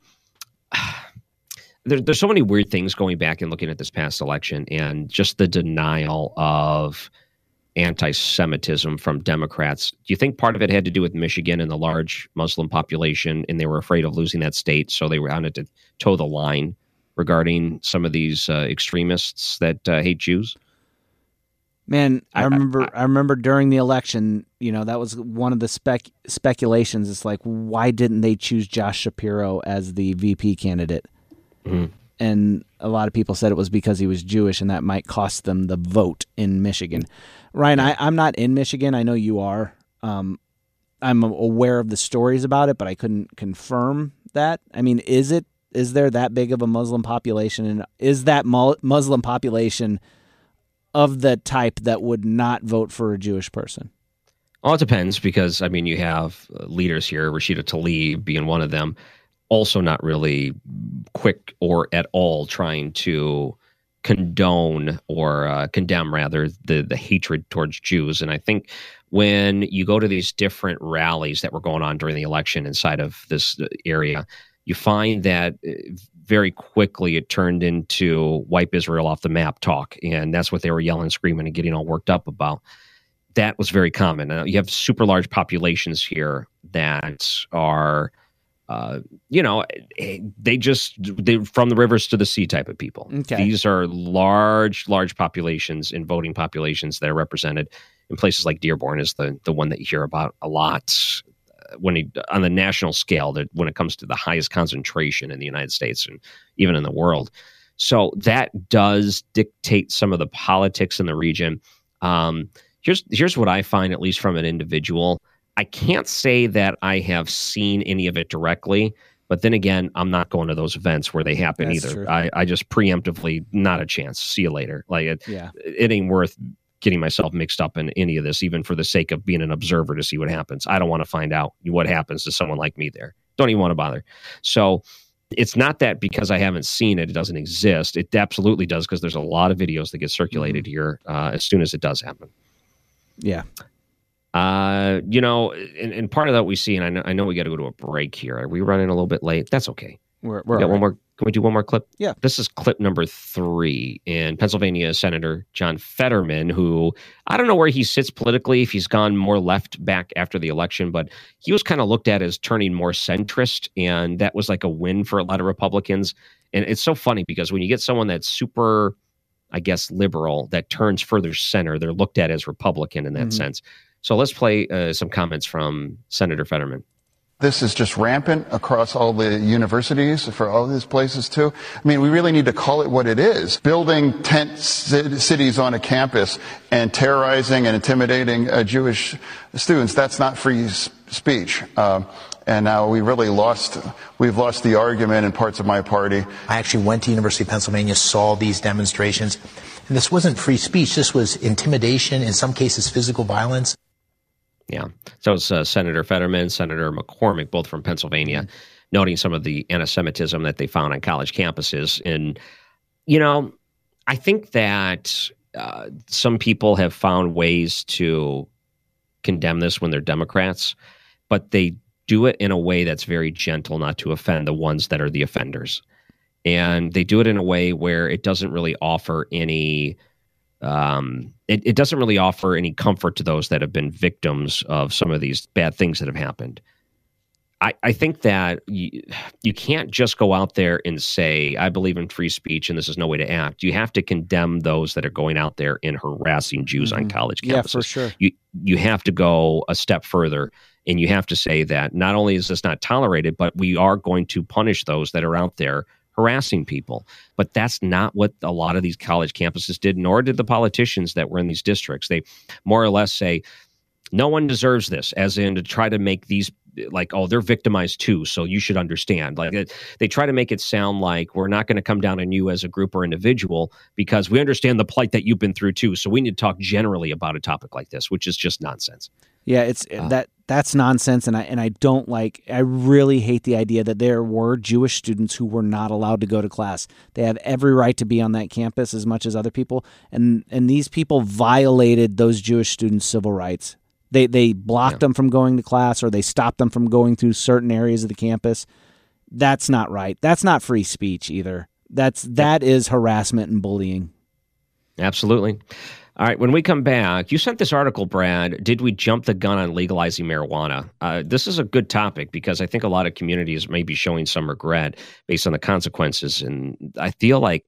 There, there's so many weird things going back and looking at this past election, and just the denial of anti-Semitism from Democrats. Do you think part of it had to do with Michigan and the large Muslim population, and they were afraid of losing that state, so they wanted to toe the line regarding some of these uh, extremists that uh, hate Jews? Man, I, I remember. I, I remember during the election, you know, that was one of the spec speculations. It's like, why didn't they choose Josh Shapiro as the V P candidate? Mm-hmm. And a lot of people said it was because he was Jewish, and that might cost them the vote in Michigan. Ryan, I, I'm not in Michigan. I know you are. Um, I'm aware of the stories about it, but I couldn't confirm that. I mean, is it? Is there that big of a Muslim population, and is that mu- Muslim population of the type that would not vote for a Jewish person? Well, it depends, because I mean, you have leaders here, Rashida Tlaib being one of them, also not really quick or at all trying to condone or uh, condemn, rather, the the hatred towards Jews. And I think when you go to these different rallies that were going on during the election inside of this area, you find that very quickly it turned into wipe Israel off the map talk. And that's what they were yelling, screaming, and getting all worked up about. That was very common. Uh, you have super large populations here that are... Uh, you know, they just, they from the rivers to the sea type of people. Okay. These are large, large populations and voting populations that are represented in places like Dearborn is the, the one that you hear about a lot when he, on the national scale, that when it comes to the highest concentration in the United States and even in the world. So that does dictate some of the politics in the region. Um, here's, here's what I find, at least from an individual. I can't say that I have seen any of it directly, but then again, I'm not going to those events where they happen That's either. I, I just preemptively, not a chance. See you later. Like it, yeah. it ain't worth getting myself mixed up in any of this, even for the sake of being an observer to see what happens. I don't want to find out what happens to someone like me there. Don't even want to bother. So it's not that because I haven't seen it, it doesn't exist. It absolutely does, because there's a lot of videos that get circulated here uh, as soon as it does happen. Yeah. Uh, you know, and, and part of that we see, and I know, I know we got to go to a break here. Are we running a little bit late? That's okay. We're, we're we got right. one more. Can we do one more clip? Yeah. This is clip number three. And Pennsylvania Senator John Fetterman, who I don't know where he sits politically, if he's gone more left back after the election, but he was kind of looked at as turning more centrist. And that was like a win for a lot of Republicans. And it's so funny because when you get someone that's super, I guess, liberal that turns further center, they're looked at as Republican in that mm-hmm. sense. So let's play uh, some comments from Senator Fetterman. This is just rampant across all the universities, for all these places too. I mean, we really need to call it what it is. Building tent cities on a campus and terrorizing and intimidating uh, Jewish students, that's not free speech. Um, and now we really lost, we've lost the argument in parts of my party. I actually went to University of Pennsylvania, saw these demonstrations. And this wasn't free speech. This was intimidation, in some cases physical violence. Yeah. So it's uh, Senator Fetterman, Senator McCormick, both from Pennsylvania, mm-hmm. noting some of the anti-Semitism that they found on college campuses. And, you know, I think that uh, some people have found ways to condemn this when they're Democrats, but they do it in a way that's very gentle, not to offend the ones that are the offenders. And they do it in a way where it doesn't really offer any... Um, it, it doesn't really offer any comfort to those that have been victims of some of these bad things that have happened. I, I think that you, you can't just go out there and say, I believe in free speech and this is no way to act. You have to condemn those that are going out there and harassing Jews mm-hmm. on college campuses. Yeah, for sure. You, you have to go a step further, and you have to say that not only is this not tolerated, but we are going to punish those that are out there harassing people. But that's not what a lot of these college campuses did, nor did the politicians that were in these districts. They more or less say, no one deserves this, as in to try to make these like, oh, they're victimized too, so you should understand. Like it, they try to make it sound like we're not going to come down on you as a group or individual because we understand the plight that you've been through too. So we need to talk generally about a topic like this, which is just nonsense. Yeah, it's uh, that that's nonsense, and I and I don't like. I really hate the idea that there were Jewish students who were not allowed to go to class. They have every right to be on that campus as much as other people, and and these people violated those Jewish students' civil rights. They they blocked yeah. them from going to class, or they stopped them from going through certain areas of the campus. That's not right. That's not free speech either. That's that yeah. is harassment and bullying. Absolutely. All right, when we come back, you sent this article, Brad. Did we jump the gun on legalizing marijuana? Uh, this is a good topic because I think a lot of communities may be showing some regret based on the consequences. And I feel like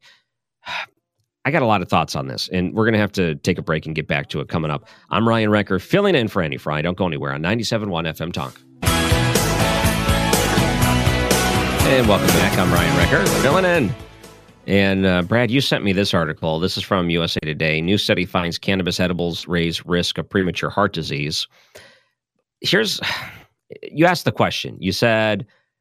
I got a lot of thoughts on this, and we're going to have to take a break and get back to it coming up. I'm Ryan Recker, filling in for Andy Fry. Don't go anywhere on ninety-seven point one F M Talk. And welcome back. I'm Ryan Recker, filling in. And uh, Brad, you sent me this article. This is from U S A Today. New study finds cannabis edibles raise risk of premature heart disease. Here's, you asked the question. You said,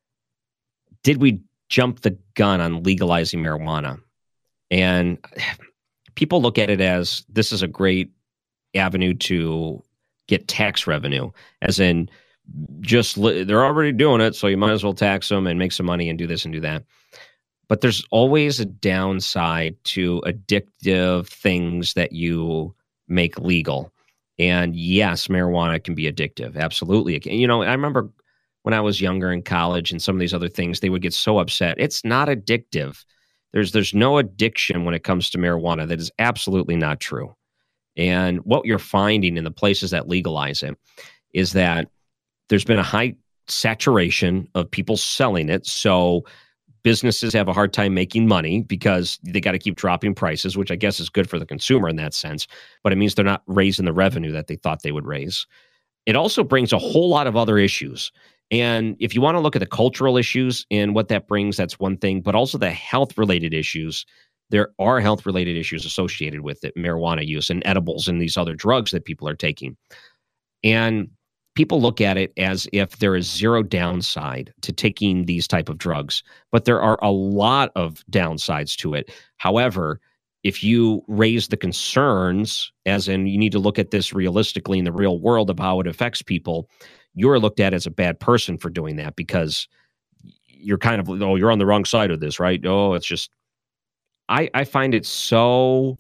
did we jump the gun on legalizing marijuana? And people look at it as this is a great avenue to get tax revenue, as in just li- they're already doing it, so you might as well tax them and make some money and do this and do that. But there's always a downside to addictive things that you make legal. And yes, marijuana can be addictive. Absolutely. You know, I remember when I was younger in college and some of these other things, they would get so upset. It's not addictive. There's there's no addiction when it comes to marijuana. That is absolutely not true. And what you're finding in the places that legalize it is that there's been a high saturation of people selling it. So businesses have a hard time making money because they got to keep dropping prices, which I guess is good for the consumer in that sense, but it means they're not raising the revenue that they thought they would raise. It also brings a whole lot of other issues. And if you want to look at the cultural issues and what that brings, that's one thing, but also the health-related issues. There are health-related issues associated with it, marijuana use and edibles and these other drugs that people are taking. And people look at it as if there is zero downside to taking these type of drugs, but there are a lot of downsides to it. However, if you raise the concerns, as in you need to look at this realistically in the real world of how it affects people, you're looked at as a bad person for doing that because you're kind of, oh, you're on the wrong side of this, right? Oh, it's just, I, I find it so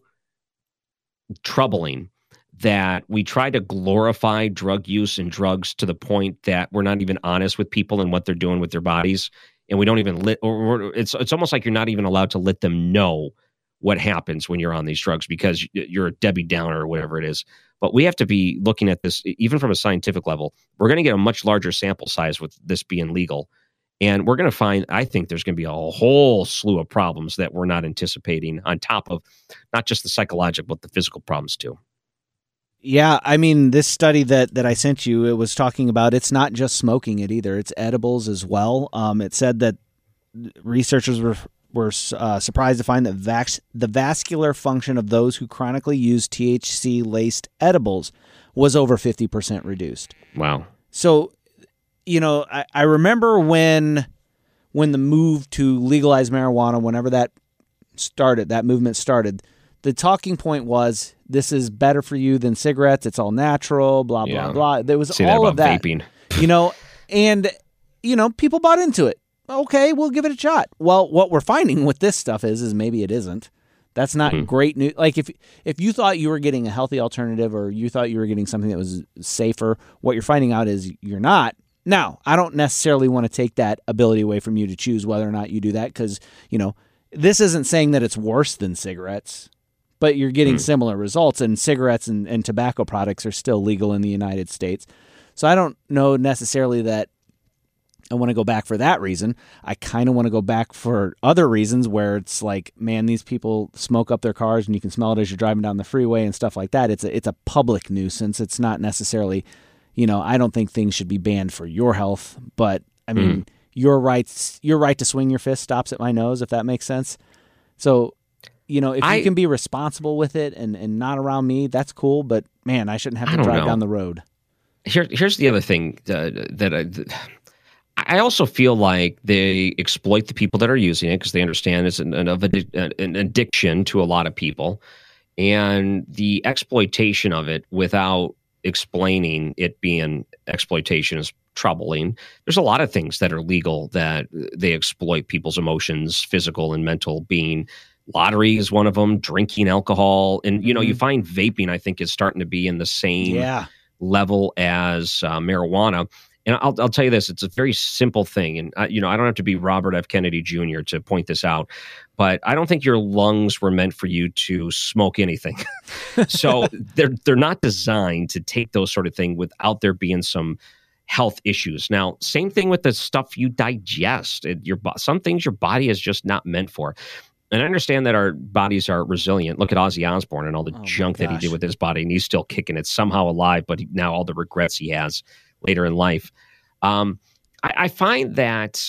troubling that we try to glorify drug use and drugs to the point that we're not even honest with people and what they're doing with their bodies. And we don't even let, or it's, it's almost like you're not even allowed to let them know what happens when you're on these drugs because you're a Debbie Downer or whatever it is. But we have to be looking at this, even from a scientific level. We're going to get a much larger sample size with this being legal. And we're going to find, I think there's going to be a whole slew of problems that we're not anticipating on top of not just the psychological, but the physical problems too. Yeah, I mean, this study that, that I sent you, it was talking about it's not just smoking it either. It's edibles as well. Um, it said that researchers were were uh, surprised to find that vax, the vascular function of those who chronically use T H C-laced edibles was over fifty percent reduced. Wow. So, you know, I, I remember when when the move to legalize marijuana, whenever that started, that movement started, the talking point was, this is better for you than cigarettes. It's all natural, blah, blah, Yeah. blah. There was Say all that of about that. vaping. You know, and, you know, people bought into it. Okay, we'll give it a shot. Well, what we're finding with this stuff is, is maybe it isn't. That's not Mm-hmm. great news. Like if if you thought you were getting a healthy alternative or you thought you were getting something that was safer, what you're finding out is you're not. Now, I don't necessarily want to take that ability away from you to choose whether or not you do that because, you know, this isn't saying that it's worse than cigarettes, but you're getting Mm. similar results, and cigarettes and, and tobacco products are still legal in the United States. So I don't know necessarily that I want to go back for that reason. I kind of want to go back for other reasons where it's like, man, these people smoke up their cars and you can smell it as you're driving down the freeway and stuff like that. It's a, it's a public nuisance. It's not necessarily, you know, I don't think things should be banned for your health, but I mean, mm. your rights, your right to swing your fist stops at my nose, if that makes sense. So, you know, if I, you can be responsible with it and, and not around me, that's cool. But man, I shouldn't have to drive know. down the road. Here, here's the other thing uh, that I... Th- I also feel like they exploit the people that are using it because they understand it's an, an, an addiction to a lot of people. And the exploitation of it without explaining it being exploitation is troubling. There's a lot of things that are legal that they exploit people's emotions, physical and mental being. Lottery is one of them, drinking alcohol. And, you know, mm-hmm. you find vaping, I think, is starting to be in the same yeah. level as uh, marijuana. And I'll, I'll tell you this, it's a very simple thing. And, uh, you know, I don't have to be Robert F. Kennedy Junior to point this out, but I don't think your lungs were meant for you to smoke anything. So they're they're not designed to take those sort of thing without there being some health issues. Now, same thing with the stuff you digest. It, your Some things your body is just not meant for. And I understand that our bodies are resilient. Look at Ozzy Osbourne and all the oh junk that he did with his body, and he's still kicking it, somehow alive, but he, now all the regrets he has later in life. Um, I, I find that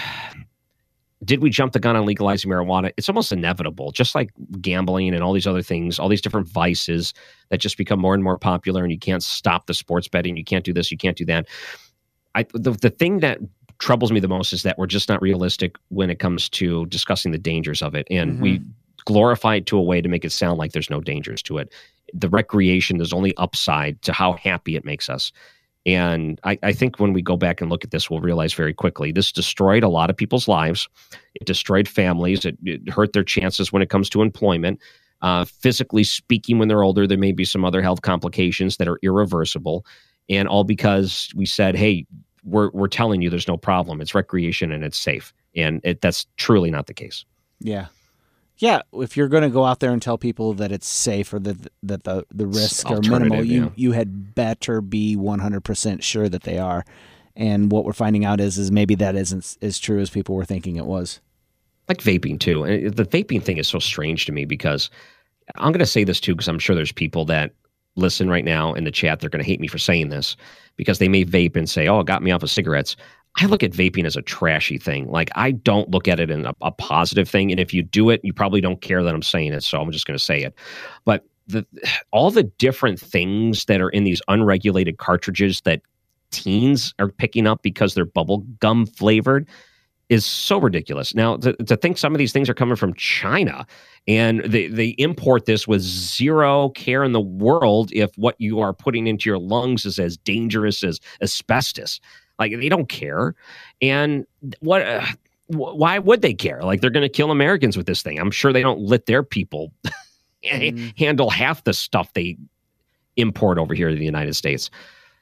did we jump the gun on legalizing marijuana? It's almost inevitable, just like gambling and all these other things, all these different vices that just become more and more popular, and you can't stop the sports betting. You can't do this. You can't do that. I, the, the thing that troubles me the most is that we're just not realistic when it comes to discussing the dangers of it. And mm-hmm. we glorify it to a way to make it sound like there's no dangers to it. The recreation is only upside to how happy it makes us. And I, I think when we go back and look at this, we'll realize very quickly, this destroyed a lot of people's lives. It destroyed families. It, it hurt their chances when it comes to employment. Uh, physically speaking, when they're older, there may be some other health complications that are irreversible. And all because we said, hey, we're we're telling you there's no problem. It's recreation and it's safe. And it, that's truly not the case. Yeah. Yeah, if you're going to go out there and tell people that it's safe or that that the, the risks are minimal, you, yeah. you had better be one hundred percent sure that they are. And what we're finding out is is maybe that isn't as true as people were thinking it was. Like vaping, too. And the vaping thing is so strange to me because I'm going to say this, too, because I'm sure there's people that listen right now in the chat. They're going to hate me for saying this because they may vape and say, oh, it got me off of cigarettes. I look at vaping as a trashy thing. Like, I don't look at it in a, a positive thing. And if you do it, you probably don't care that I'm saying it. So I'm just going to say it. But the all the different things that are in these unregulated cartridges that teens are picking up because they're bubble gum flavored is so ridiculous. Now, to, to think some of these things are coming from China and they, they import this with zero care in the world if what you are putting into your lungs is as dangerous as asbestos. Like, they don't care. And what? Uh, why would they care? Like, they're going to kill Americans with this thing. I'm sure they don't let their people mm. handle half the stuff they import over here to the United States.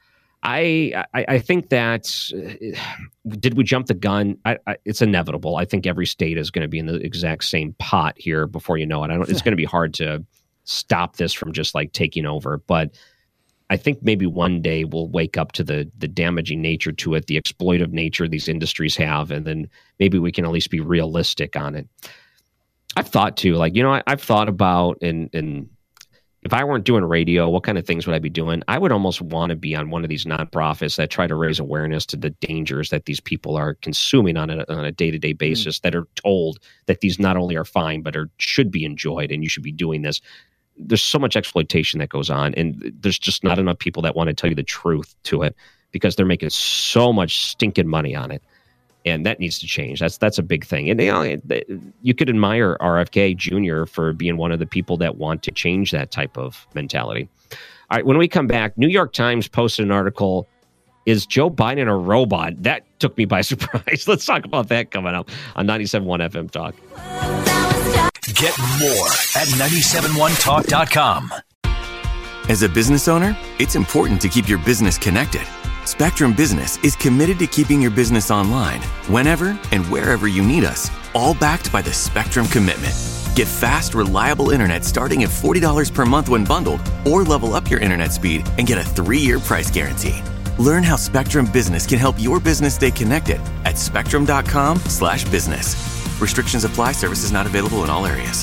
I I, I think that, uh, did we jump the gun? I, I, it's inevitable. I think every state is going to be in the exact same pot here before you know it. I don't. It's going to be hard to stop this from just, like, taking over. But I think maybe one day we'll wake up to the the damaging nature to it, the exploitive nature these industries have, and then maybe we can at least be realistic on it. I've thought too, like, you know, I, I've thought about, and and if I weren't doing radio, what kind of things would I be doing? I would almost want to be on one of these nonprofits that try to raise awareness to the dangers that these people are consuming on a, on a day-to-day basis, mm. that are told that these not only are fine, but are should be enjoyed, and you should be doing this. There's so much exploitation that goes on, and there's just not enough people that want to tell you the truth to it because they're making so much stinking money on it. And that needs to change. That's that's a big thing. And you know, you could admire R F K Junior for being one of the people that want to change that type of mentality. All right, when we come back, New York Times posted an article, "Is Joe Biden a robot?" That took me by surprise. Let's talk about that coming up on ninety-seven point one F M Talk. Get more at ninety-seven one talk dot com. As a business owner, it's important to keep your business connected. Spectrum Business is committed to keeping your business online, whenever and wherever you need us, all backed by the Spectrum Commitment. Get fast, reliable internet starting at forty dollars per month when bundled, or level up your internet speed and get a three-year price guarantee. Learn how Spectrum Business can help your business stay connected at spectrum.com slash business. Restrictions apply. Services not available in all areas.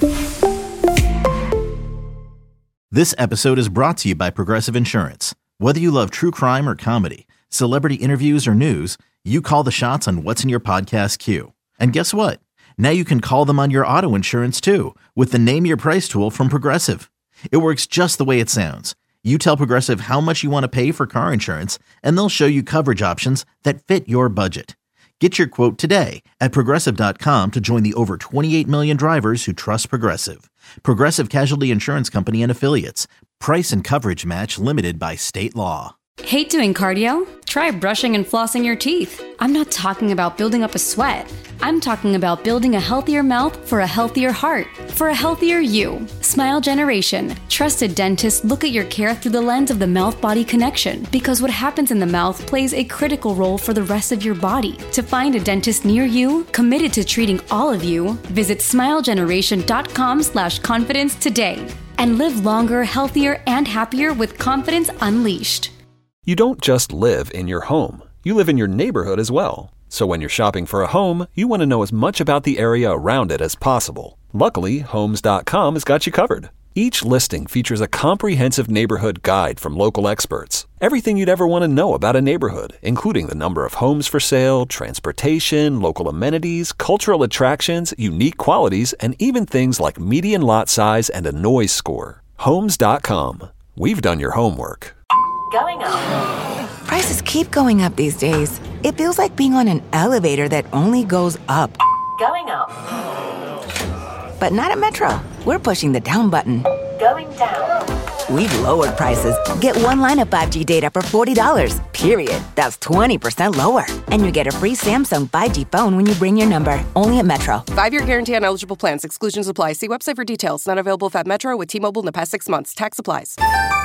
This episode is brought to you by Progressive Insurance. Whether you love true crime or comedy, celebrity interviews or news, you call the shots on what's in your podcast queue. And guess what? Now you can call them on your auto insurance too with the Name Your Price tool from Progressive. It works just the way it sounds. You tell Progressive how much you want to pay for car insurance, and they'll show you coverage options that fit your budget. Get your quote today at Progressive dot com to join the over twenty-eight million drivers who trust Progressive. Progressive Casualty Insurance Company and Affiliates. Price and coverage match limited by state law. Hate doing cardio? Try brushing and flossing your teeth. I'm not talking about building up a sweat. I'm talking about building a healthier mouth for a healthier heart, for a healthier you. Smile Generation. Trusted dentists look at your care through the lens of the mouth-body connection, because what happens in the mouth plays a critical role for the rest of your body. To find a dentist near you, committed to treating all of you, visit smilegeneration.com slash confidence today. And live longer, healthier, and happier with confidence unleashed. You don't just live in your home. You live in your neighborhood as well. So when you're shopping for a home, you want to know as much about the area around it as possible. Luckily, Homes dot com has got you covered. Each listing features a comprehensive neighborhood guide from local experts. Everything you'd ever want to know about a neighborhood, including the number of homes for sale, transportation, local amenities, cultural attractions, unique qualities, and even things like median lot size and a noise score. Homes dot com. We've done your homework. Going up. Prices keep going up these days. It feels like being on an elevator that only goes up. Going up. But not at Metro. We're pushing the down button. Going down. We've lowered prices. Get one line of five G data for forty dollars, period. That's twenty percent lower. And you get a free Samsung five G phone when you bring your number. Only at Metro. Five-year guarantee on eligible plans. Exclusions apply. See website for details. Not available at Metro with T-Mobile in the past six months. Tax applies.